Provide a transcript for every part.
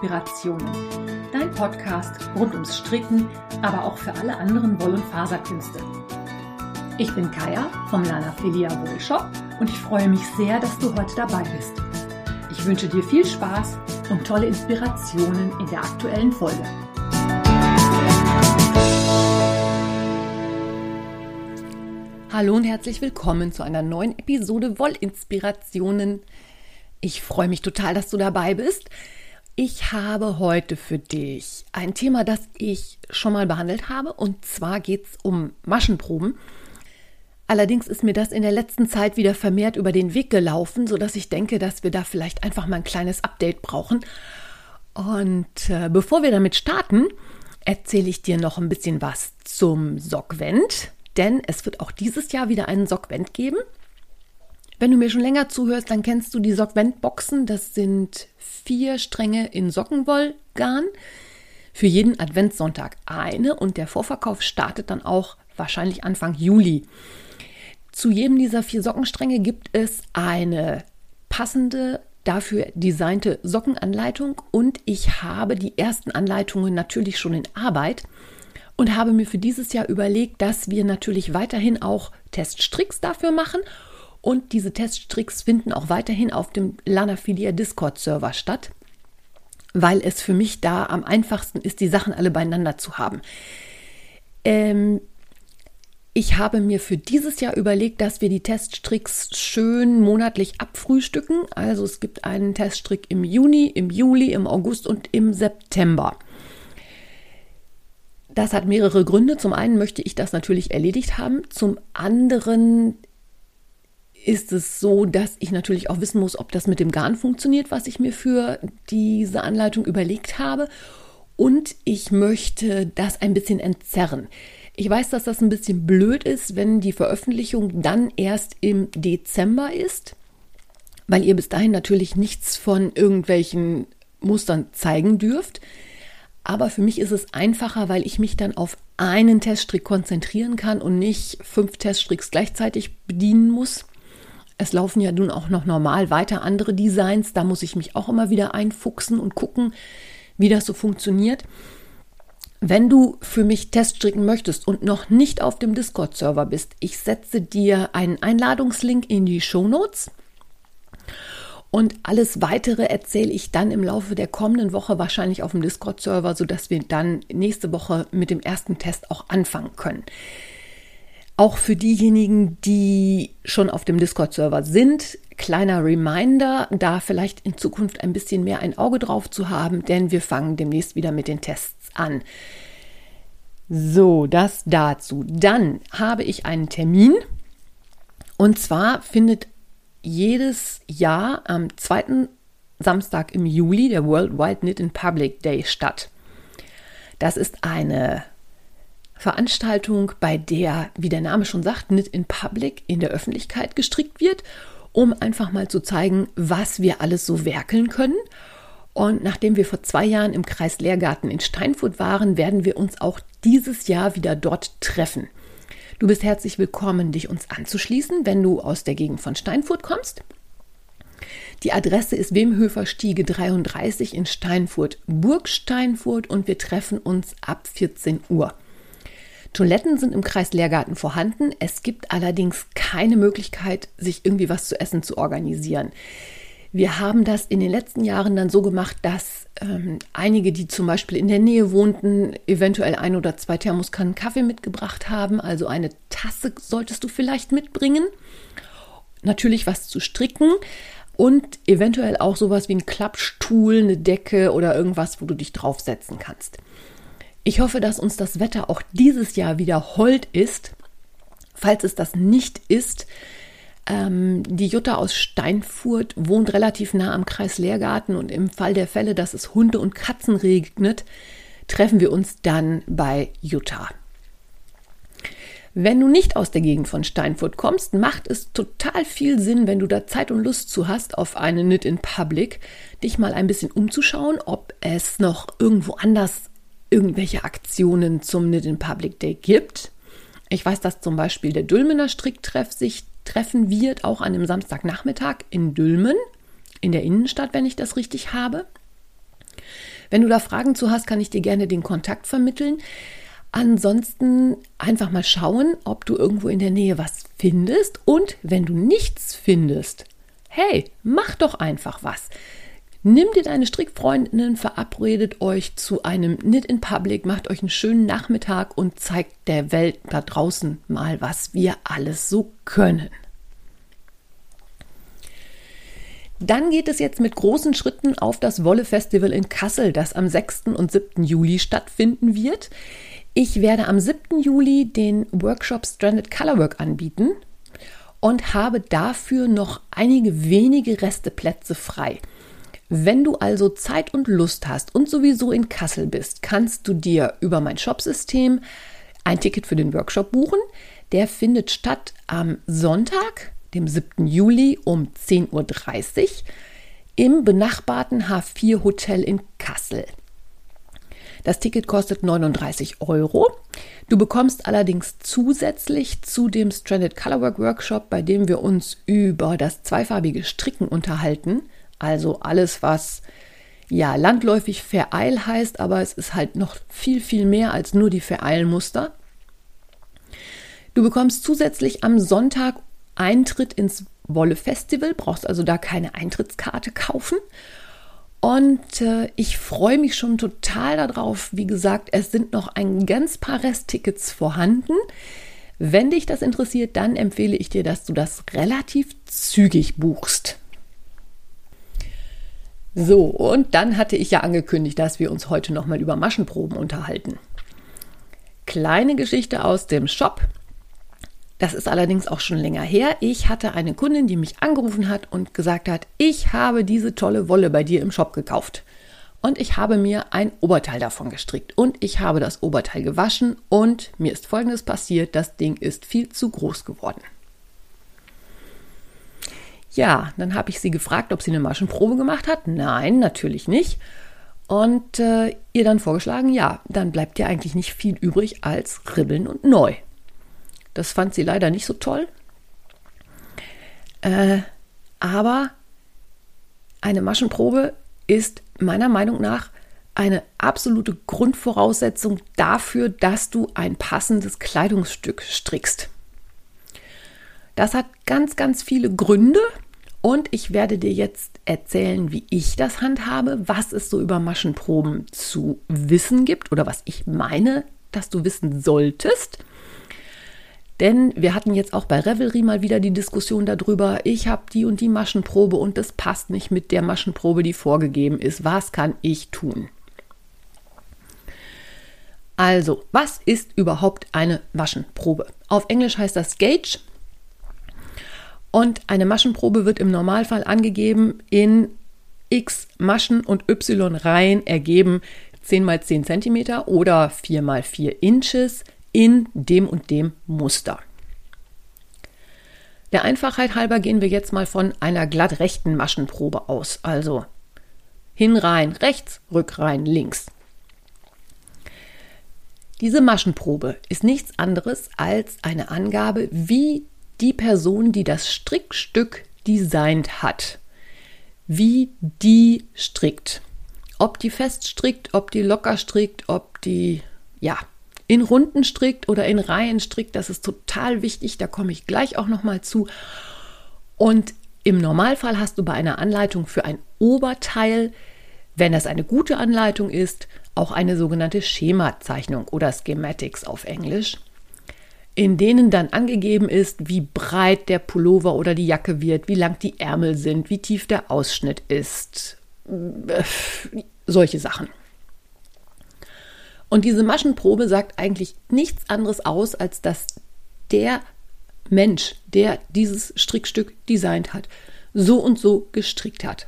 Inspirationen. Dein Podcast rund ums Stricken, aber auch für alle anderen Woll- und Faserkünste. Ich bin Kaya vom Lana Filia Wollshop und ich freue mich sehr, dass du heute dabei bist. Ich wünsche dir viel Spaß und tolle Inspirationen in der aktuellen Folge. Hallo und herzlich willkommen zu einer neuen Episode Wollinspirationen. Ich freue mich total, dass du dabei bist. Ich habe heute für dich ein Thema, das ich schon mal behandelt habe, und zwar geht es um Maschenproben. Allerdings ist mir das in der letzten Zeit wieder vermehrt über den Weg gelaufen, sodass ich denke, dass wir da vielleicht einfach mal ein kleines Update brauchen. Und bevor wir damit starten, erzähle ich dir noch ein bisschen was zum Sockvent, denn es wird auch dieses Jahr wieder einen Sockvent geben. Wenn du mir schon länger zuhörst, dann kennst du die Sockvent-Boxen. Das sind 4 Stränge in Sockenwollgarn. Für jeden Adventssonntag eine, und der Vorverkauf startet dann auch wahrscheinlich Anfang Juli. Zu jedem dieser 4 Sockenstränge gibt es eine passende, dafür designte Sockenanleitung, und ich habe die ersten Anleitungen natürlich schon in Arbeit und habe mir für dieses Jahr überlegt, dass wir natürlich weiterhin auch Teststricks dafür machen, und diese Teststricks finden auch weiterhin auf dem Lana Filia Discord-Server statt, weil es für mich da am einfachsten ist, die Sachen alle beieinander zu haben. Ich habe mir für dieses Jahr überlegt, dass wir die Teststricks schön monatlich abfrühstücken. Also es gibt einen Teststrick im Juni, im Juli, im August und im September. Das hat mehrere Gründe. Zum einen möchte ich das natürlich erledigt haben. Zum anderen ist es so, dass ich natürlich auch wissen muss, ob das mit dem Garn funktioniert, was ich mir für diese Anleitung überlegt habe. Und ich möchte das ein bisschen entzerren. Ich weiß, dass das ein bisschen blöd ist, wenn die Veröffentlichung dann erst im Dezember ist, weil ihr bis dahin natürlich nichts von irgendwelchen Mustern zeigen dürft. Aber für mich ist es einfacher, weil ich mich dann auf einen Teststrick konzentrieren kann und nicht 5 Teststricks gleichzeitig bedienen muss. Es laufen ja nun auch noch normal weiter andere Designs. Da muss ich mich auch immer wieder einfuchsen und gucken, wie das so funktioniert. Wenn du für mich Teststricken möchtest und noch nicht auf dem Discord-Server bist, ich setze dir einen Einladungslink in die Shownotes, und alles Weitere erzähle ich dann im Laufe der kommenden Woche wahrscheinlich auf dem Discord-Server, sodass wir dann nächste Woche mit dem ersten Test auch anfangen können. Auch für diejenigen, die schon auf dem Discord-Server sind, kleiner Reminder, da vielleicht in Zukunft ein bisschen mehr ein Auge drauf zu haben, denn wir fangen demnächst wieder mit den Tests an. So, das dazu. Dann habe ich einen Termin, und zwar findet jedes Jahr am 2. Samstag im Juli der Worldwide Knit in Public Day statt. Das ist eine Veranstaltung, bei der, wie der Name schon sagt, Knit in Public in der Öffentlichkeit gestrickt wird, um einfach mal zu zeigen, was wir alles so werkeln können. Und nachdem wir vor 2 Jahren im Kreis Lehrgarten in Steinfurt waren, werden wir uns auch dieses Jahr wieder dort treffen. Du bist herzlich willkommen, dich uns anzuschließen, wenn du aus der Gegend von Steinfurt kommst. Die Adresse ist Wemhöfer-Stiege 33 in Steinfurt, Burg Steinfurt, und wir treffen uns ab 14 Uhr. Toiletten sind im Kreis Lehrgarten vorhanden. Es gibt allerdings keine Möglichkeit, sich irgendwie was zu essen zu organisieren. Wir haben das in den letzten Jahren dann so gemacht, dass einige, die zum Beispiel in der Nähe wohnten, eventuell 1 oder 2 Thermoskannen Kaffee mitgebracht haben. Also eine Tasse solltest du vielleicht mitbringen. Natürlich was zu stricken und eventuell auch sowas wie ein Klappstuhl, eine Decke oder irgendwas, wo du dich draufsetzen kannst. Ich hoffe, dass uns das Wetter auch dieses Jahr wieder hold ist. Falls es das nicht ist, die Jutta aus Steinfurt wohnt relativ nah am Kreis Lehrgarten, und im Fall der Fälle, dass es Hunde und Katzen regnet, treffen wir uns dann bei Jutta. Wenn du nicht aus der Gegend von Steinfurt kommst, macht es total viel Sinn, wenn du da Zeit und Lust zu hast auf eine Knit in Public, dich mal ein bisschen umzuschauen, ob es noch irgendwo anders irgendwelche Aktionen zum Knit in Public Day gibt. Ich weiß, dass zum Beispiel der Dülmener Stricktreff sich treffen wird, auch an einem Samstagnachmittag in Dülmen, in der Innenstadt, wenn ich das richtig habe. Wenn du da Fragen zu hast, kann ich dir gerne den Kontakt vermitteln. Ansonsten einfach mal schauen, ob du irgendwo in der Nähe was findest. Und wenn du nichts findest, hey, mach doch einfach was. Nimm dir deine Strickfreundinnen, verabredet euch zu einem Knit in Public, macht euch einen schönen Nachmittag und zeigt der Welt da draußen mal, was wir alles so können. Dann geht es jetzt mit großen Schritten auf das Wolle-Festival in Kassel, das am 6. und 7. Juli stattfinden wird. Ich werde am 7. Juli den Workshop Stranded Colorwork anbieten und habe dafür noch einige wenige Resteplätze frei. Wenn du also Zeit und Lust hast und sowieso in Kassel bist, kannst du dir über mein Shopsystem ein Ticket für den Workshop buchen. Der findet statt am Sonntag, dem 7. Juli um 10.30 Uhr im benachbarten H4 Hotel in Kassel. Das Ticket kostet 39 Euro. Du bekommst allerdings zusätzlich zu dem Stranded Colorwork Workshop, bei dem wir uns über das zweifarbige Stricken unterhalten, also alles, was ja landläufig Vereil heißt, aber es ist halt noch viel, viel mehr als nur die Vereilmuster. Du bekommst zusätzlich am Sonntag Eintritt ins Wolle-Festival, brauchst also da keine Eintrittskarte kaufen. Und ich freue mich schon total darauf. Wie gesagt, es sind noch ein ganz paar Resttickets vorhanden. Wenn dich das interessiert, dann empfehle ich dir, dass du das relativ zügig buchst. So, und dann hatte ich ja angekündigt, dass wir uns heute nochmal über Maschenproben unterhalten. Kleine Geschichte aus dem Shop. Das ist allerdings auch schon länger her. Ich hatte eine Kundin, die mich angerufen hat und gesagt hat, ich habe diese tolle Wolle bei dir im Shop gekauft. Und ich habe mir ein Oberteil davon gestrickt. Und ich habe das Oberteil gewaschen und mir ist Folgendes passiert. Das Ding ist viel zu groß geworden. Ja, dann habe ich sie gefragt, ob sie eine Maschenprobe gemacht hat. Nein, natürlich nicht. Und ihr dann vorgeschlagen, ja, dann bleibt ja eigentlich nicht viel übrig als ribbeln und neu. Das fand sie leider nicht so toll. Aber eine Maschenprobe ist meiner Meinung nach eine absolute Grundvoraussetzung dafür, dass du ein passendes Kleidungsstück strickst. Das hat ganz, ganz viele Gründe und ich werde dir jetzt erzählen, wie ich das handhabe, was es so über Maschenproben zu wissen gibt oder was ich meine, dass du wissen solltest. Denn wir hatten jetzt auch bei Revelry mal wieder die Diskussion darüber, ich habe die und die Maschenprobe und das passt nicht mit der Maschenprobe, die vorgegeben ist. Was kann ich tun? Also, was ist überhaupt eine Maschenprobe? Auf Englisch heißt das Gauge. Und eine Maschenprobe wird im Normalfall angegeben in X Maschen und Y Reihen ergeben 10 x 10 cm oder 4 x 4 Inches in dem und dem Muster. Der Einfachheit halber gehen wir jetzt mal von einer glatt rechten Maschenprobe aus. Also Hinreihen rechts, Rückreihen links. Diese Maschenprobe ist nichts anderes als eine Angabe, wie die Person, die das Strickstück designt hat, wie die strickt. Ob die fest strickt, ob die locker strickt, ob die in Runden strickt oder in Reihen strickt, das ist total wichtig, da komme ich gleich auch nochmal zu. Und im Normalfall hast du bei einer Anleitung für ein Oberteil, wenn das eine gute Anleitung ist, auch eine sogenannte Schemazeichnung oder Schematics auf Englisch, in denen dann angegeben ist, wie breit der Pullover oder die Jacke wird, wie lang die Ärmel sind, wie tief der Ausschnitt ist, solche Sachen. Und diese Maschenprobe sagt eigentlich nichts anderes aus, als dass der Mensch, der dieses Strickstück designt hat, so und so gestrickt hat.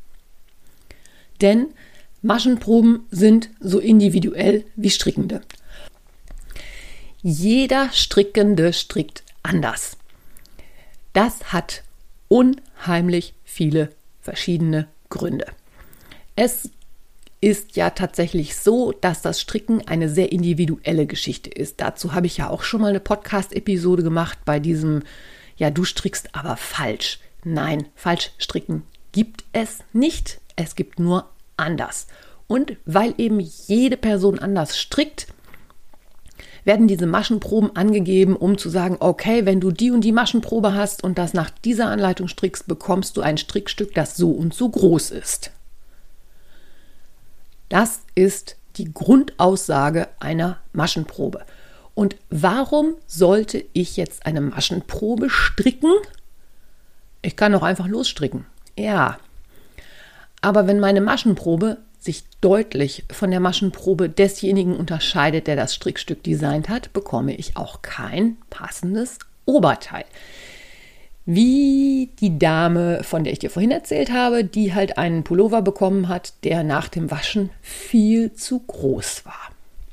Denn Maschenproben sind so individuell wie Strickende. Jeder Strickende strickt anders. Das hat unheimlich viele verschiedene Gründe. Es ist ja tatsächlich so, dass das Stricken eine sehr individuelle Geschichte ist. Dazu habe ich ja auch schon mal eine Podcast-Episode gemacht bei diesem, ja, du strickst aber falsch. Nein, falsch stricken gibt es nicht. Es gibt nur anders. Und weil eben jede Person anders strickt, werden diese Maschenproben angegeben, um zu sagen, okay, wenn du die und die Maschenprobe hast und das nach dieser Anleitung strickst, bekommst du ein Strickstück, das so und so groß ist. Das ist die Grundaussage einer Maschenprobe. Und warum sollte ich jetzt eine Maschenprobe stricken? Ich kann doch einfach losstricken. Ja, aber wenn meine Maschenprobe sich deutlich von der Maschenprobe desjenigen unterscheidet, der das Strickstück designt hat, bekomme ich auch kein passendes Oberteil. Wie die Dame, von der ich dir vorhin erzählt habe, die halt einen Pullover bekommen hat, der nach dem Waschen viel zu groß war.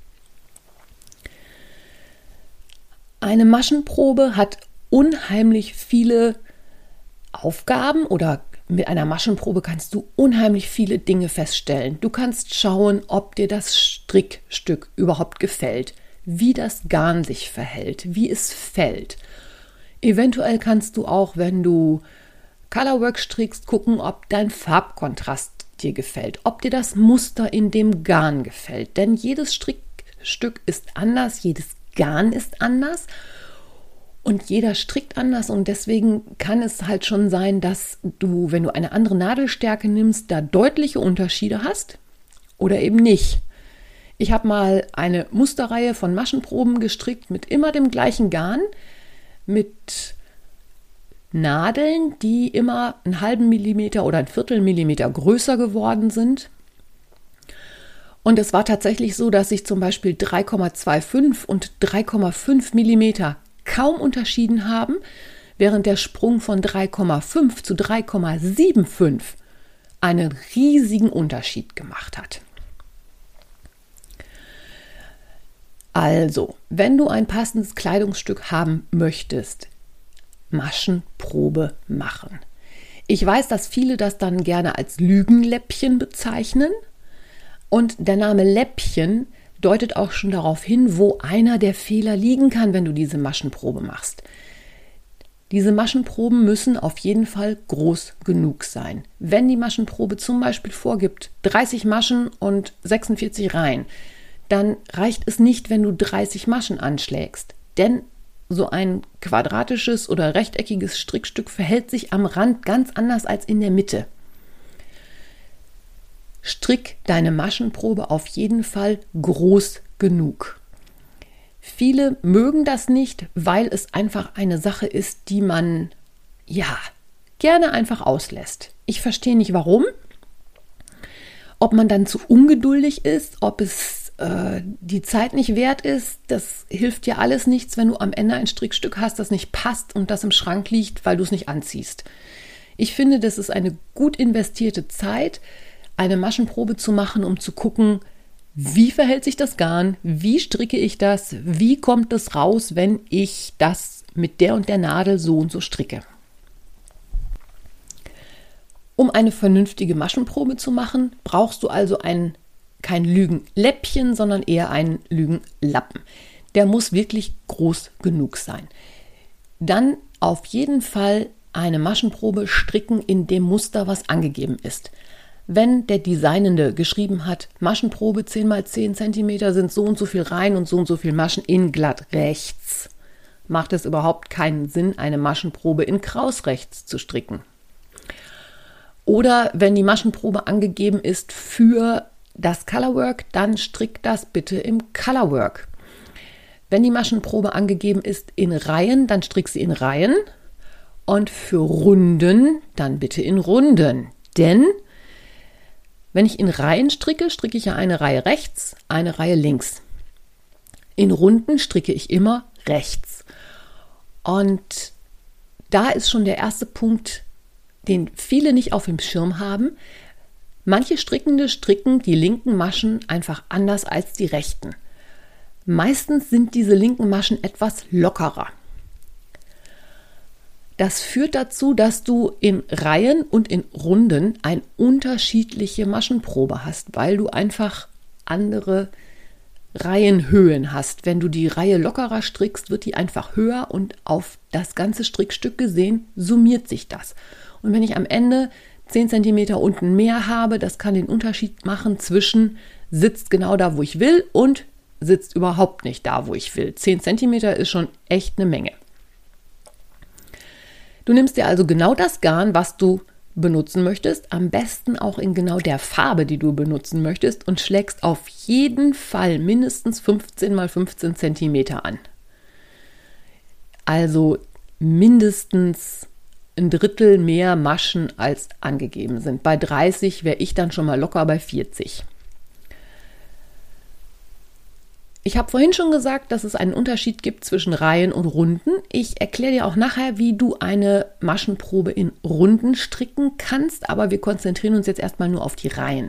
Eine Maschenprobe hat unheimlich viele Aufgaben oder mit einer Maschenprobe kannst du unheimlich viele Dinge feststellen. Du kannst schauen, ob dir das Strickstück überhaupt gefällt, wie das Garn sich verhält, wie es fällt. Eventuell kannst du auch, wenn du Colorwork strickst, gucken, ob dein Farbkontrast dir gefällt, ob dir das Muster in dem Garn gefällt. Denn jedes Strickstück ist anders, jedes Garn ist anders. Und jeder strickt anders und deswegen kann es halt schon sein, dass du, wenn du eine andere Nadelstärke nimmst, da deutliche Unterschiede hast oder eben nicht. Ich habe mal eine Musterreihe von Maschenproben gestrickt mit immer dem gleichen Garn, mit Nadeln, die immer einen halben Millimeter oder ein Viertelmillimeter größer geworden sind. Und es war tatsächlich so, dass sich zum Beispiel 3,25 und 3,5 Millimeter kaum unterschieden haben, während der Sprung von 3,5 zu 3,75 einen riesigen Unterschied gemacht hat. Also, wenn du ein passendes Kleidungsstück haben möchtest, Maschenprobe machen. Ich weiß, dass viele das dann gerne als Lügenläppchen bezeichnen und der Name Läppchen deutet auch schon darauf hin, wo einer der Fehler liegen kann, wenn du diese Maschenprobe machst. Diese Maschenproben müssen auf jeden Fall groß genug sein. Wenn die Maschenprobe zum Beispiel vorgibt 30 Maschen und 46 Reihen, dann reicht es nicht, wenn du 30 Maschen anschlägst. Denn so ein quadratisches oder rechteckiges Strickstück verhält sich am Rand ganz anders als in der Mitte. Strick deine Maschenprobe auf jeden Fall groß genug. Viele mögen das nicht, weil es einfach eine Sache ist, die man, gerne einfach auslässt. Ich verstehe nicht, warum. Ob man dann zu ungeduldig ist, ob es die Zeit nicht wert ist, das hilft dir alles nichts, wenn du am Ende ein Strickstück hast, das nicht passt und das im Schrank liegt, weil du es nicht anziehst. Ich finde, das ist eine gut investierte Zeit, eine Maschenprobe zu machen, um zu gucken, wie verhält sich das Garn, wie stricke ich das, wie kommt es raus, wenn ich das mit der und der Nadel so und so stricke. Um eine vernünftige Maschenprobe zu machen, brauchst du also kein Lügenläppchen, sondern eher einen Lügenlappen. Der muss wirklich groß genug sein. Dann auf jeden Fall eine Maschenprobe stricken in dem Muster, was angegeben ist. Wenn der Designende geschrieben hat, Maschenprobe 10 x 10 cm sind so und so viel Reihen und so viel Maschen in glatt rechts, macht es überhaupt keinen Sinn, eine Maschenprobe in kraus rechts zu stricken. Oder wenn die Maschenprobe angegeben ist für das Colorwork, dann strick das bitte im Colorwork. Wenn die Maschenprobe angegeben ist in Reihen, dann strick sie in Reihen. Und für Runden, dann bitte in Runden. Denn wenn ich in Reihen stricke, stricke ich ja eine Reihe rechts, eine Reihe links. In Runden stricke ich immer rechts. Und da ist schon der erste Punkt, den viele nicht auf dem Schirm haben. Manche Strickende stricken die linken Maschen einfach anders als die rechten. Meistens sind diese linken Maschen etwas lockerer. Das führt dazu, dass du in Reihen und in Runden eine unterschiedliche Maschenprobe hast, weil du einfach andere Reihenhöhen hast. Wenn du die Reihe lockerer strickst, wird die einfach höher und auf das ganze Strickstück gesehen summiert sich das. Und wenn ich am Ende 10 cm unten mehr habe. Das kann den Unterschied machen zwischen sitzt genau da, wo ich will und sitzt überhaupt nicht da, wo ich will. 10 cm ist schon echt eine Menge. Du nimmst dir also genau das Garn, was du benutzen möchtest, am besten auch in genau der Farbe, die du benutzen möchtest, und schlägst auf jeden Fall mindestens 15 x 15 cm an. Also mindestens ein Drittel mehr Maschen als angegeben sind. Bei 30 wäre ich dann schon mal locker bei 40. Ich habe vorhin schon gesagt, dass es einen Unterschied gibt zwischen Reihen und Runden. Ich erkläre dir auch nachher, wie du eine Maschenprobe in Runden stricken kannst, aber wir konzentrieren uns jetzt erstmal nur auf die Reihen.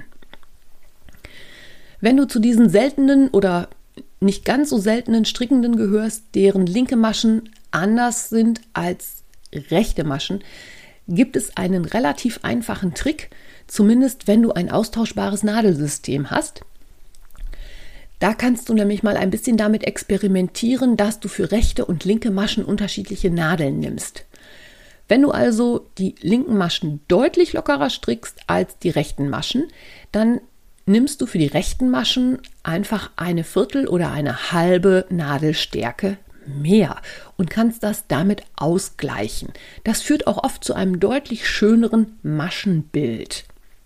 Wenn du zu diesen seltenen oder nicht ganz so seltenen Strickenden gehörst, deren linke Maschen anders sind als rechte Maschen, gibt es einen relativ einfachen Trick, zumindest wenn du ein austauschbares Nadelsystem hast. Da kannst du nämlich mal ein bisschen damit experimentieren, dass du für rechte und linke Maschen unterschiedliche Nadeln nimmst. Wenn du also die linken Maschen deutlich lockerer strickst als die rechten Maschen, dann nimmst du für die rechten Maschen einfach eine Viertel oder eine halbe Nadelstärke mehr und kannst das damit ausgleichen. Das führt auch oft zu einem deutlich schöneren Maschenbild.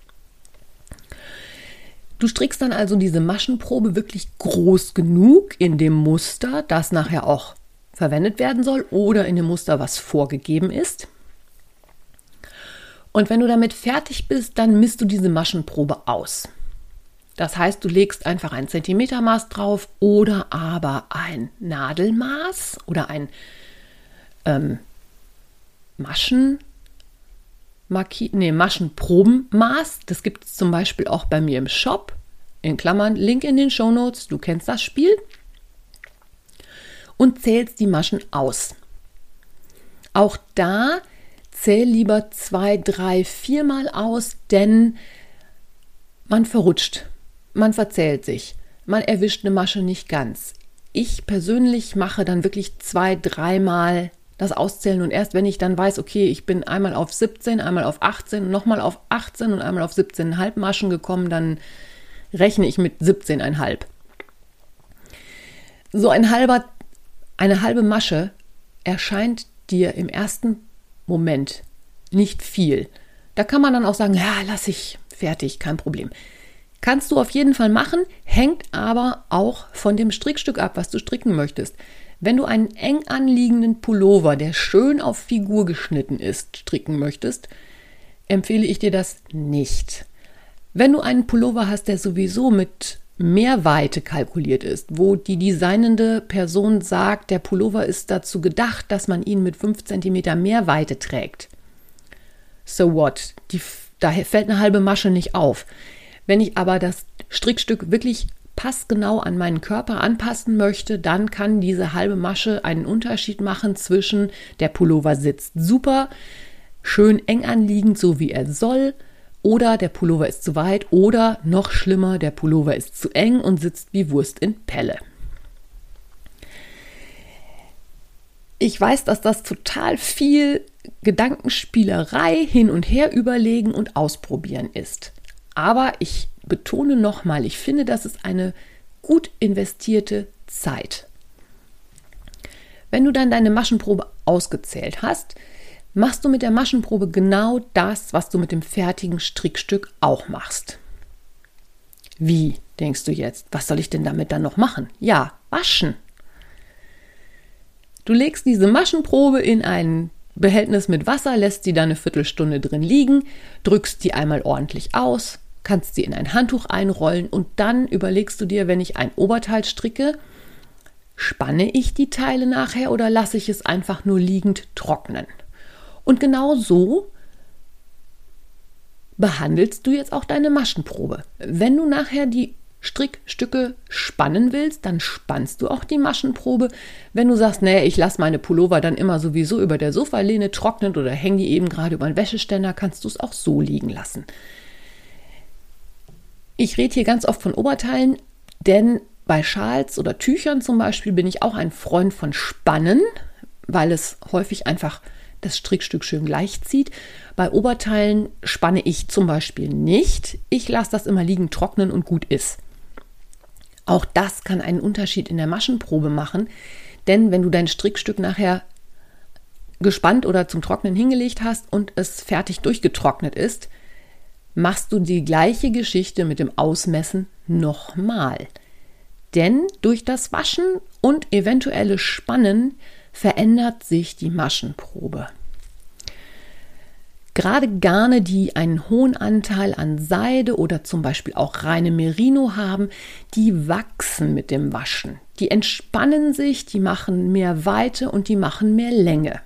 Du strickst dann also diese Maschenprobe wirklich groß genug in dem Muster, das nachher auch verwendet werden soll, oder in dem Muster, was vorgegeben ist. Und wenn du damit fertig bist, dann misst du diese Maschenprobe aus. Das heißt, du legst einfach ein Zentimetermaß drauf oder aber ein Nadelmaß oder ein Maschenprobenmaß. Das gibt es zum Beispiel auch bei mir im Shop. In Klammern, Link in den Shownotes. Du kennst das Spiel. Und zählst die Maschen aus. Auch da zähl lieber 2, 3, 4 Mal aus, denn man verrutscht, man verzählt sich, man erwischt eine Masche nicht ganz. Ich persönlich mache dann wirklich 2, 3 Mal das Auszählen und erst wenn ich dann weiß, okay, ich bin einmal auf 17, einmal auf 18, nochmal auf 18 und einmal auf 17,5 Maschen gekommen, dann rechne ich mit 17,5. So eine halbe Masche erscheint dir im ersten Moment nicht viel. Da kann man dann auch sagen, ja, lass ich fertig, kein Problem. Kannst du auf jeden Fall machen, hängt aber auch von dem Strickstück ab, was du stricken möchtest. Wenn du einen eng anliegenden Pullover, der schön auf Figur geschnitten ist, stricken möchtest, empfehle ich dir das nicht. Wenn du einen Pullover hast, der sowieso mit Mehrweite kalkuliert ist, wo die designende Person sagt, der Pullover ist dazu gedacht, dass man ihn mit 5 cm Mehrweite trägt. So what? Da fällt eine halbe Masche nicht auf. Wenn ich aber das Strickstück wirklich passgenau an meinen Körper anpassen möchte, dann kann diese halbe Masche einen Unterschied machen zwischen der Pullover sitzt super, schön eng anliegend, so wie er soll, oder der Pullover ist zu weit oder noch schlimmer, der Pullover ist zu eng und sitzt wie Wurst in Pelle. Ich weiß, dass das total viel Gedankenspielerei, hin und her überlegen und ausprobieren ist. Aber ich betone nochmal, ich finde, das ist eine gut investierte Zeit. Wenn du dann deine Maschenprobe ausgezählt hast, machst du mit der Maschenprobe genau das, was du mit dem fertigen Strickstück auch machst. Wie, denkst du jetzt? Was soll ich denn damit dann noch machen? Ja, waschen. Du legst diese Maschenprobe in ein Behältnis mit Wasser, lässt sie dann eine Viertelstunde drin liegen, drückst die einmal ordentlich aus, kannst sie in ein Handtuch einrollen und dann überlegst du dir, wenn ich ein Oberteil stricke, spanne ich die Teile nachher oder lasse ich es einfach nur liegend trocknen? Und genau so behandelst du jetzt auch deine Maschenprobe. Wenn du nachher die Strickstücke spannen willst, dann spannst du auch die Maschenprobe. Wenn du sagst, nee, ich lasse meine Pullover dann immer sowieso über der Sofalehne trocknen oder hänge die eben gerade über den Wäscheständer, kannst du es auch so liegen lassen. Ich rede hier ganz oft von Oberteilen, denn bei Schals oder Tüchern zum Beispiel bin ich auch ein Freund von Spannen, weil es häufig einfach das Strickstück schön gleich zieht. Bei Oberteilen spanne ich zum Beispiel nicht. Ich lasse das immer liegen, trocknen und gut ist. Auch das kann einen Unterschied in der Maschenprobe machen, denn wenn du dein Strickstück nachher gespannt oder zum Trocknen hingelegt hast und es fertig durchgetrocknet ist, machst du die gleiche Geschichte mit dem Ausmessen nochmal. Denn durch das Waschen und eventuelle Spannen verändert sich die Maschenprobe. Gerade Garne, die einen hohen Anteil an Seide oder zum Beispiel auch reine Merino haben, die wachsen mit dem Waschen. Die entspannen sich, die machen mehr Weite und die machen mehr Länge.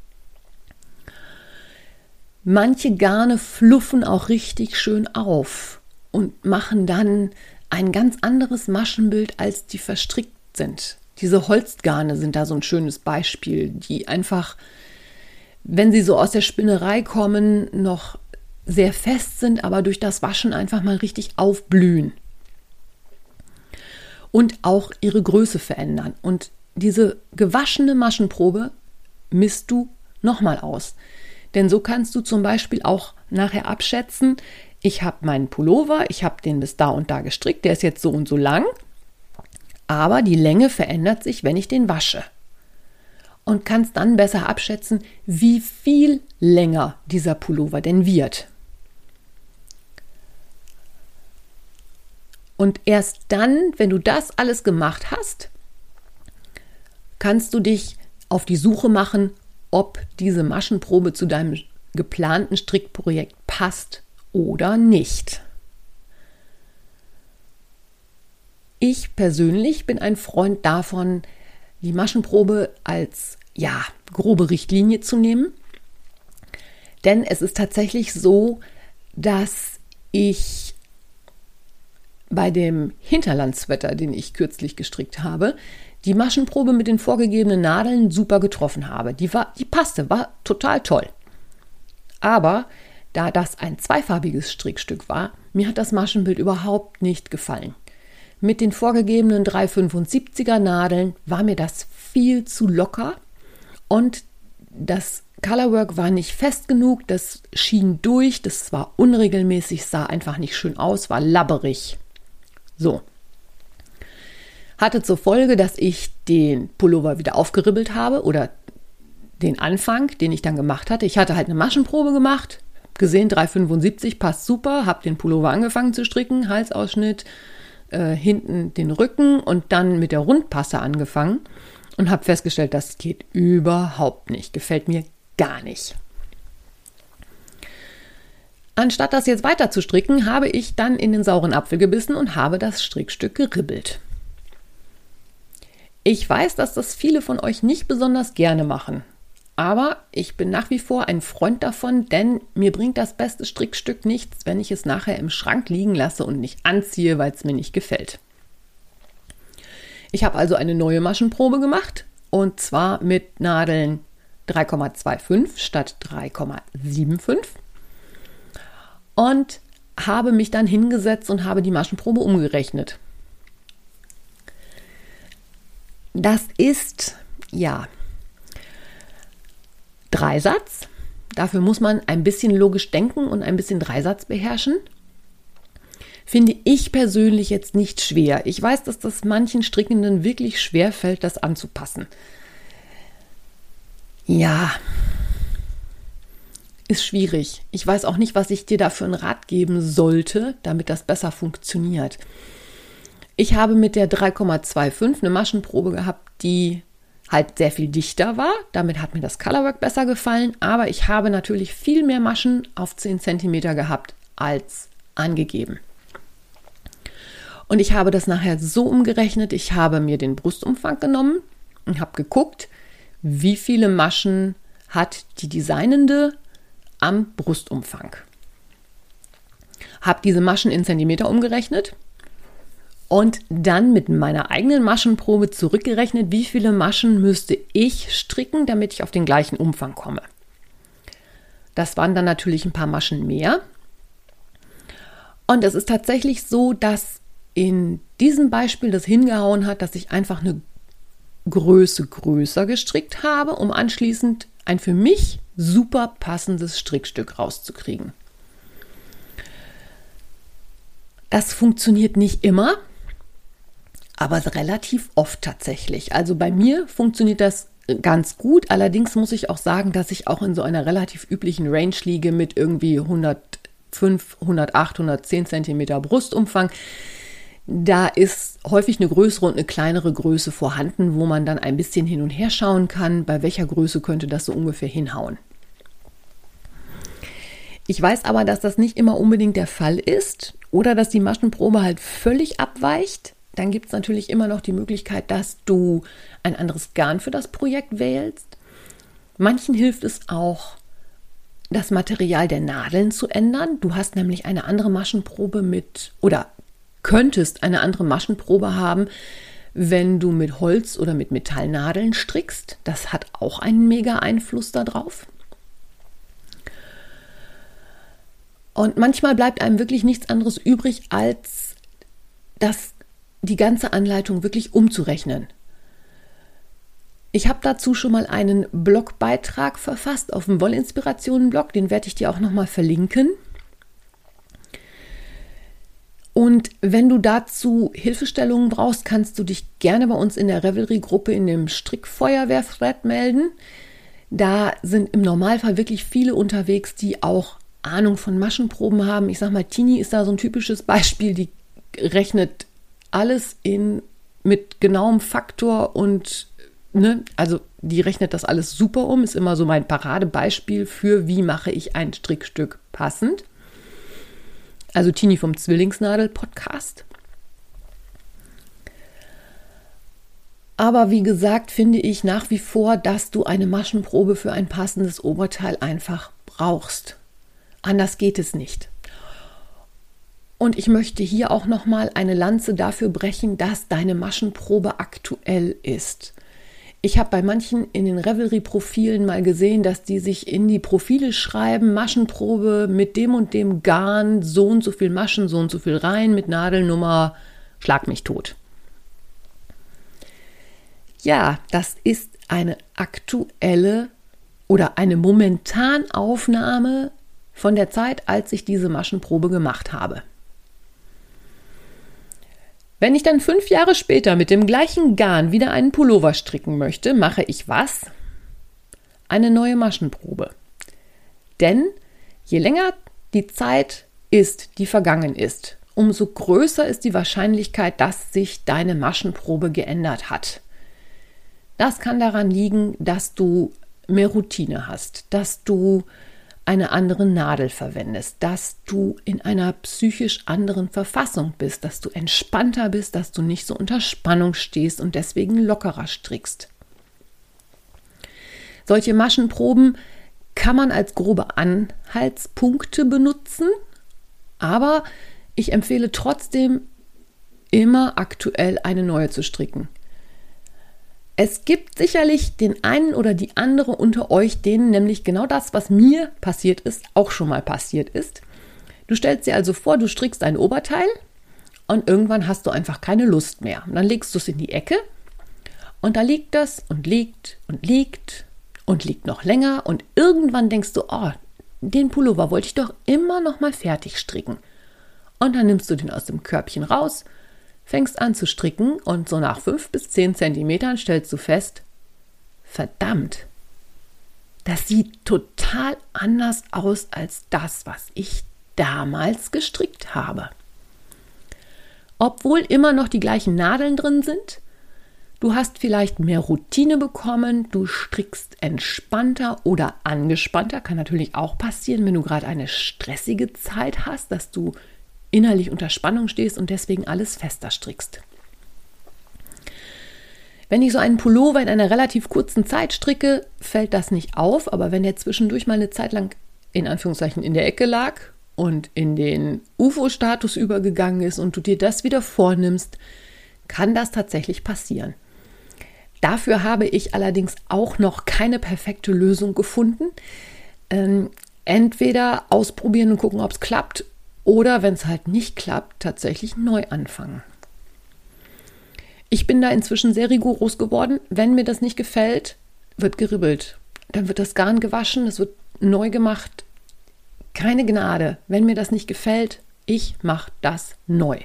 Manche Garne fluffen auch richtig schön auf und machen dann ein ganz anderes Maschenbild, als die verstrickt sind. Diese Holzgarne sind da so ein schönes Beispiel, die einfach, wenn sie so aus der Spinnerei kommen, noch sehr fest sind, aber durch das Waschen einfach mal richtig aufblühen. Und auch ihre Größe verändern. Und diese gewaschene Maschenprobe misst du nochmal aus. Denn so kannst du zum Beispiel auch nachher abschätzen, ich habe meinen Pullover, ich habe den bis da und da gestrickt, der ist jetzt so und so lang, aber die Länge verändert sich, wenn ich den wasche. Und kannst dann besser abschätzen, wie viel länger dieser Pullover denn wird. Und erst dann, wenn du das alles gemacht hast, kannst du dich auf die Suche machen, ob diese Maschenprobe zu deinem geplanten Strickprojekt passt oder nicht. Ich persönlich bin ein Freund davon, die Maschenprobe als grobe Richtlinie zu nehmen. Denn es ist tatsächlich so, dass ich bei dem Hinterlandswetter, den ich kürzlich gestrickt habe, die Maschenprobe mit den vorgegebenen Nadeln super getroffen habe. Die passte, war total toll. Aber da das ein zweifarbiges Strickstück war, mir hat das Maschenbild überhaupt nicht gefallen. Mit den vorgegebenen 3,75er Nadeln war mir das viel zu locker und das Colorwork war nicht fest genug, das schien durch, das war unregelmäßig, sah einfach nicht schön aus, war labberig. So. Hatte zur Folge, dass ich den Pullover wieder aufgeribbelt habe oder den Anfang, den ich dann gemacht hatte. Ich hatte halt eine Maschenprobe gemacht, gesehen 3,75 passt super, habe den Pullover angefangen zu stricken, Halsausschnitt, hinten den Rücken und dann mit der Rundpasse angefangen und habe festgestellt, das geht überhaupt nicht, gefällt mir gar nicht. Anstatt das jetzt weiter zu stricken, habe ich dann in den sauren Apfel gebissen und habe das Strickstück geribbelt. Ich weiß, dass das viele von euch nicht besonders gerne machen, aber ich bin nach wie vor ein Freund davon, denn mir bringt das beste Strickstück nichts, wenn ich es nachher im Schrank liegen lasse und nicht anziehe, weil es mir nicht gefällt. Ich habe also eine neue Maschenprobe gemacht und zwar mit Nadeln 3,25 statt 3,75 und habe mich dann hingesetzt und habe die Maschenprobe umgerechnet. Das ist, Dreisatz. Dafür muss man ein bisschen logisch denken und ein bisschen Dreisatz beherrschen. Finde ich persönlich jetzt nicht schwer. Ich weiß, dass das manchen Strickenden wirklich schwer fällt, das anzupassen. Ja, ist schwierig. Ich weiß auch nicht, was ich dir dafür einen Rat geben sollte, damit das besser funktioniert. Ich habe mit der 3,25 eine Maschenprobe gehabt, die halt sehr viel dichter war. Damit hat mir das Colorwork besser gefallen, aber ich habe natürlich viel mehr Maschen auf 10 cm gehabt als angegeben. Und ich habe das nachher so umgerechnet, ich habe mir den Brustumfang genommen und habe geguckt, wie viele Maschen hat die Designende am Brustumfang. Habe diese Maschen in Zentimeter umgerechnet und dann mit meiner eigenen Maschenprobe zurückgerechnet, wie viele Maschen müsste ich stricken, damit ich auf den gleichen Umfang komme. Das waren dann natürlich ein paar Maschen mehr. Und es ist tatsächlich so, dass in diesem Beispiel das hingehauen hat, dass ich einfach eine Größe größer gestrickt habe, um anschließend ein für mich super passendes Strickstück rauszukriegen. Das funktioniert nicht immer, aber relativ oft tatsächlich. Also bei mir funktioniert das ganz gut. Allerdings muss ich auch sagen, dass ich auch in so einer relativ üblichen Range liege mit irgendwie 105, 108, 110 Zentimeter Brustumfang. Da ist häufig eine größere und eine kleinere Größe vorhanden, wo man dann ein bisschen hin und her schauen kann, bei welcher Größe könnte das so ungefähr hinhauen. Ich weiß aber, dass das nicht immer unbedingt der Fall ist oder dass die Maschenprobe halt völlig abweicht. Dann gibt es natürlich immer noch die Möglichkeit, dass du ein anderes Garn für das Projekt wählst. Manchen hilft es auch, das Material der Nadeln zu ändern. Du hast nämlich eine andere Maschenprobe oder könntest eine andere Maschenprobe haben, wenn du mit Holz oder mit Metallnadeln strickst. Das hat auch einen mega Einfluss darauf. Und manchmal bleibt einem wirklich nichts anderes übrig, als die ganze Anleitung wirklich umzurechnen. Ich habe dazu schon mal einen Blogbeitrag verfasst auf dem Wollinspirationen-Blog, den werde ich dir auch nochmal verlinken. Und wenn du dazu Hilfestellungen brauchst, kannst du dich gerne bei uns in der Revelry-Gruppe in dem Strickfeuerwehr-Thread melden. Da sind im Normalfall wirklich viele unterwegs, die auch Ahnung von Maschenproben haben. Ich sag mal, Tini ist da so ein typisches Beispiel, die rechnet alles mit genauem Faktor und also die rechnet das alles super um, ist immer so mein Paradebeispiel für, wie mache ich ein Strickstück passend. Also Tini vom Zwillingsnadel-Podcast. Aber wie gesagt, finde ich nach wie vor, dass du eine Maschenprobe für ein passendes Oberteil einfach brauchst. Anders geht es nicht. Und ich möchte hier auch nochmal eine Lanze dafür brechen, dass deine Maschenprobe aktuell ist. Ich habe bei manchen in den Revelry-Profilen mal gesehen, dass die sich in die Profile schreiben, Maschenprobe mit dem und dem Garn, so und so viel Maschen, so und so viel rein, mit Nadelnummer, schlag mich tot. Ja, das ist eine aktuelle oder eine Momentanaufnahme von der Zeit, als ich diese Maschenprobe gemacht habe. Wenn ich dann 5 Jahre später mit dem gleichen Garn wieder einen Pullover stricken möchte, mache ich was? Eine neue Maschenprobe. Denn je länger die Zeit ist, die vergangen ist, umso größer ist die Wahrscheinlichkeit, dass sich deine Maschenprobe geändert hat. Das kann daran liegen, dass du mehr Routine hast, dass du eine andere Nadel verwendest, dass du in einer psychisch anderen Verfassung bist, dass du entspannter bist, dass du nicht so unter Spannung stehst und deswegen lockerer strickst. Solche Maschenproben kann man als grobe Anhaltspunkte benutzen, aber ich empfehle trotzdem immer aktuell eine neue zu stricken. Es gibt sicherlich den einen oder die andere unter euch, denen nämlich genau das, was mir passiert ist, auch schon mal passiert ist. Du stellst dir also vor, du strickst ein Oberteil und irgendwann hast du einfach keine Lust mehr. Und dann legst du es in die Ecke und da liegt das und liegt und liegt und liegt noch länger und irgendwann denkst du, oh, den Pullover wollte ich doch immer noch mal fertig stricken. Und dann nimmst du den aus dem Körbchen raus, fängst an zu stricken und so nach 5 bis 10 Zentimetern stellst du fest, verdammt, das sieht total anders aus als das, was ich damals gestrickt habe. Obwohl immer noch die gleichen Nadeln drin sind, du hast vielleicht mehr Routine bekommen, du strickst entspannter oder angespannter, kann natürlich auch passieren, wenn du gerade eine stressige Zeit hast, dass du innerlich unter Spannung stehst und deswegen alles fester strickst. Wenn ich so einen Pullover in einer relativ kurzen Zeit stricke, fällt das nicht auf, aber wenn der zwischendurch mal eine Zeit lang in Anführungszeichen in der Ecke lag und in den UFO-Status übergegangen ist und du dir das wieder vornimmst, kann das tatsächlich passieren. Dafür habe ich allerdings auch noch keine perfekte Lösung gefunden. Entweder ausprobieren und gucken, ob es klappt, oder wenn es halt nicht klappt, tatsächlich neu anfangen. Ich bin da inzwischen sehr rigoros geworden. Wenn mir das nicht gefällt, wird geribbelt. dann wird das Garn gewaschen, es wird neu gemacht. Keine Gnade. Wenn mir das nicht gefällt, ich mache das neu.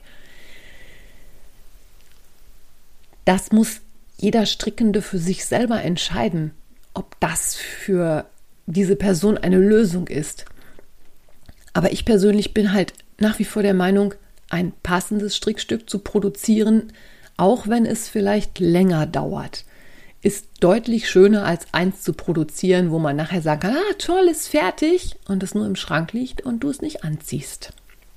Das muss jeder Strickende für sich selber entscheiden, ob das für diese Person eine Lösung ist. Aber ich persönlich bin halt nach wie vor der Meinung, ein passendes Strickstück zu produzieren, auch wenn es vielleicht länger dauert, ist deutlich schöner als eins zu produzieren, wo man nachher sagt, toll, ist fertig und es nur im Schrank liegt und du es nicht anziehst.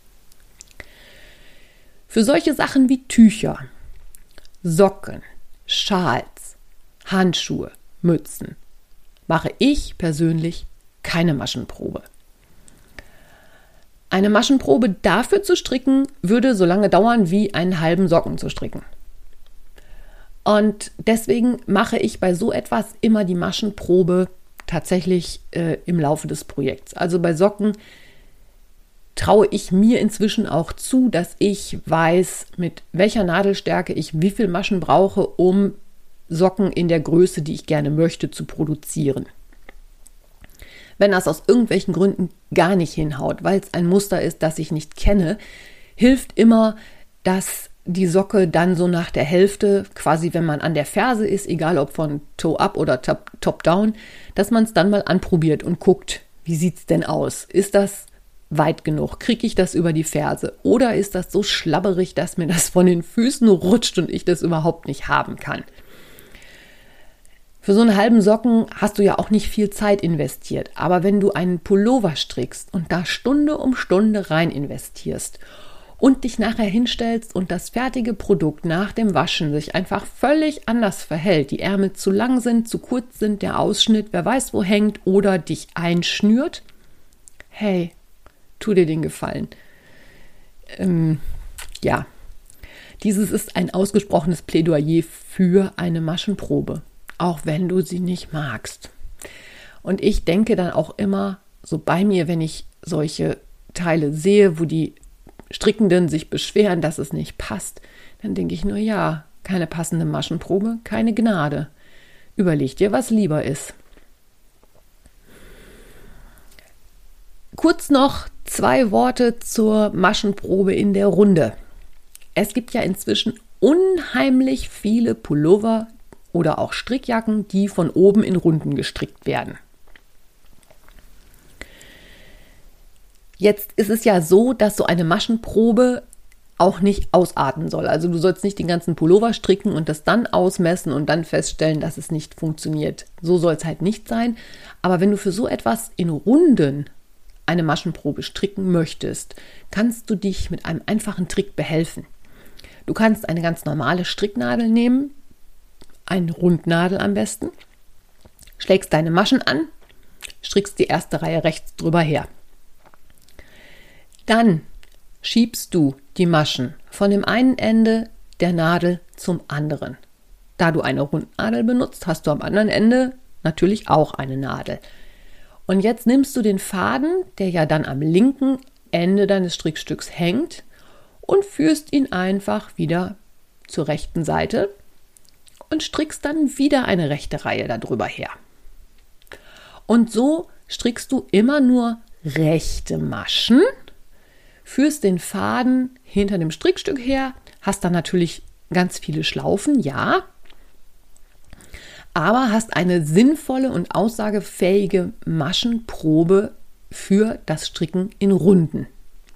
Für solche Sachen wie Tücher, Socken, Schals, Handschuhe, Mützen mache ich persönlich keine Maschenprobe. Eine Maschenprobe dafür zu stricken, würde so lange dauern, wie einen halben Socken zu stricken. Und deswegen mache ich bei so etwas immer die Maschenprobe tatsächlich im Laufe des Projekts. Also bei Socken traue ich mir inzwischen auch zu, dass ich weiß, mit welcher Nadelstärke ich wie viel Maschen brauche, um Socken in der Größe, die ich gerne möchte, zu produzieren. Wenn das aus irgendwelchen Gründen gar nicht hinhaut, weil es ein Muster ist, das ich nicht kenne, hilft immer, dass die Socke dann so nach der Hälfte, quasi wenn man an der Ferse ist, egal ob von Toe-up oder Top-down, dass man es dann mal anprobiert und guckt, wie sieht es denn aus? Ist das weit genug? Kriege ich das über die Ferse? Oder ist das so schlabberig, dass mir das von den Füßen rutscht und ich das überhaupt nicht haben kann? Für so einen halben Socken hast du ja auch nicht viel Zeit investiert. Aber wenn du einen Pullover strickst und da Stunde um Stunde rein investierst und dich nachher hinstellst und das fertige Produkt nach dem Waschen sich einfach völlig anders verhält, die Ärmel zu lang sind, zu kurz sind, der Ausschnitt, wer weiß wo hängt oder dich einschnürt, hey, tu dir den Gefallen. Dieses ist ein ausgesprochenes Plädoyer für eine Maschenprobe, auch wenn du sie nicht magst. Und ich denke dann auch immer so bei mir, wenn ich solche Teile sehe, wo die Strickenden sich beschweren, dass es nicht passt, dann denke ich nur, ja, keine passende Maschenprobe, keine Gnade. Überleg dir, was lieber ist. Kurz noch 2 Worte zur Maschenprobe in der Runde. Es gibt ja inzwischen unheimlich viele Pullover oder auch Strickjacken, die von oben in Runden gestrickt werden. Jetzt ist es ja so, dass so eine Maschenprobe auch nicht ausarten soll. Also du sollst nicht den ganzen Pullover stricken und das dann ausmessen und dann feststellen, dass es nicht funktioniert. So soll es halt nicht sein. Aber wenn du für so etwas in Runden eine Maschenprobe stricken möchtest, kannst du dich mit einem einfachen Trick behelfen. Du kannst eine ganz normale Stricknadel nehmen, eine Rundnadel am besten, schlägst deine Maschen an, strickst die erste Reihe rechts drüber her. Dann schiebst du die Maschen von dem einen Ende der Nadel zum anderen. Da du eine Rundnadel benutzt, hast du am anderen Ende natürlich auch eine Nadel. Und jetzt nimmst du den Faden, der ja dann am linken Ende deines Strickstücks hängt, und führst ihn einfach wieder zur rechten Seite und strickst dann wieder eine rechte Reihe darüber her. Und so strickst du immer nur rechte Maschen, führst den Faden hinter dem Strickstück her, hast dann natürlich ganz viele Schlaufen, ja, aber hast eine sinnvolle und aussagefähige Maschenprobe für das Stricken in Runden.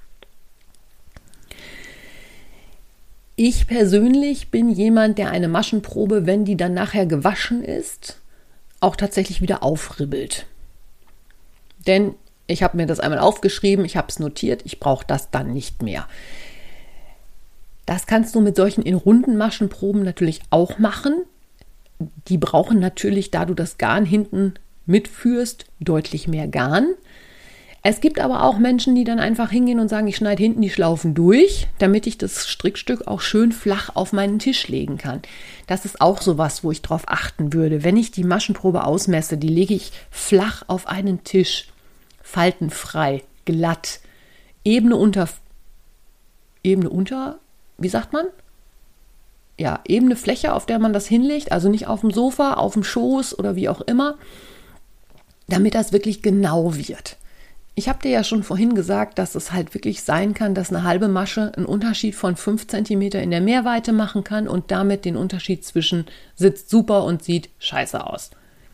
Ich persönlich bin jemand, der eine Maschenprobe, wenn die dann nachher gewaschen ist, auch tatsächlich wieder aufribbelt. Denn ich habe mir das einmal aufgeschrieben, ich habe es notiert, ich brauche das dann nicht mehr. Das kannst du mit solchen in runden Maschenproben natürlich auch machen. Die brauchen natürlich, da du das Garn hinten mitführst, deutlich mehr Garn. Es gibt aber auch Menschen, die dann einfach hingehen und sagen, ich schneide hinten die Schlaufen durch, damit ich das Strickstück auch schön flach auf meinen Tisch legen kann. Das ist auch sowas, wo ich drauf achten würde. Wenn ich die Maschenprobe ausmesse, die lege ich flach auf einen Tisch. Faltenfrei, glatt, Ebene unter, wie sagt man? Ja, ebene Fläche, auf der man das hinlegt, also nicht auf dem Sofa, auf dem Schoß oder wie auch immer. damit das wirklich genau wird. Ich habe dir ja schon vorhin gesagt, dass es halt wirklich sein kann, dass eine halbe Masche einen Unterschied von 5 cm in der Mehrweite machen kann und damit den Unterschied zwischen sitzt super und sieht scheiße aus.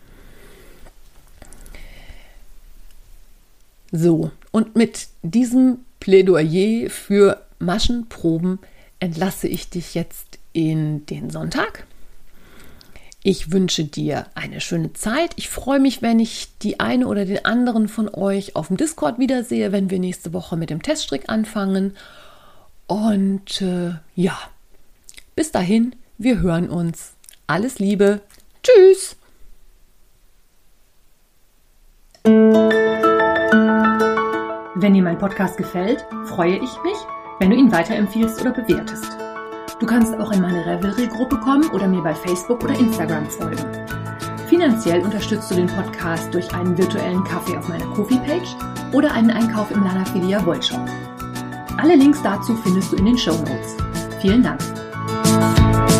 So, und mit diesem Plädoyer für Maschenproben entlasse ich dich jetzt in den Sonntag. Ich wünsche dir eine schöne Zeit. Ich freue mich, wenn ich die eine oder den anderen von euch auf dem Discord wiedersehe, wenn wir nächste Woche mit dem Teststrick anfangen. Und ja, bis dahin, wir hören uns. Alles Liebe. Tschüss. Wenn dir mein Podcast gefällt, freue ich mich, wenn du ihn weiterempfiehlst oder bewertest. Du kannst auch in meine Revelry-Gruppe kommen oder mir bei Facebook oder Instagram folgen. Finanziell unterstützt du den Podcast durch einen virtuellen Kaffee auf meiner Ko-fi-Page oder einen Einkauf im Lana Filia Wollshop. Alle Links dazu findest du in den Shownotes. Vielen Dank.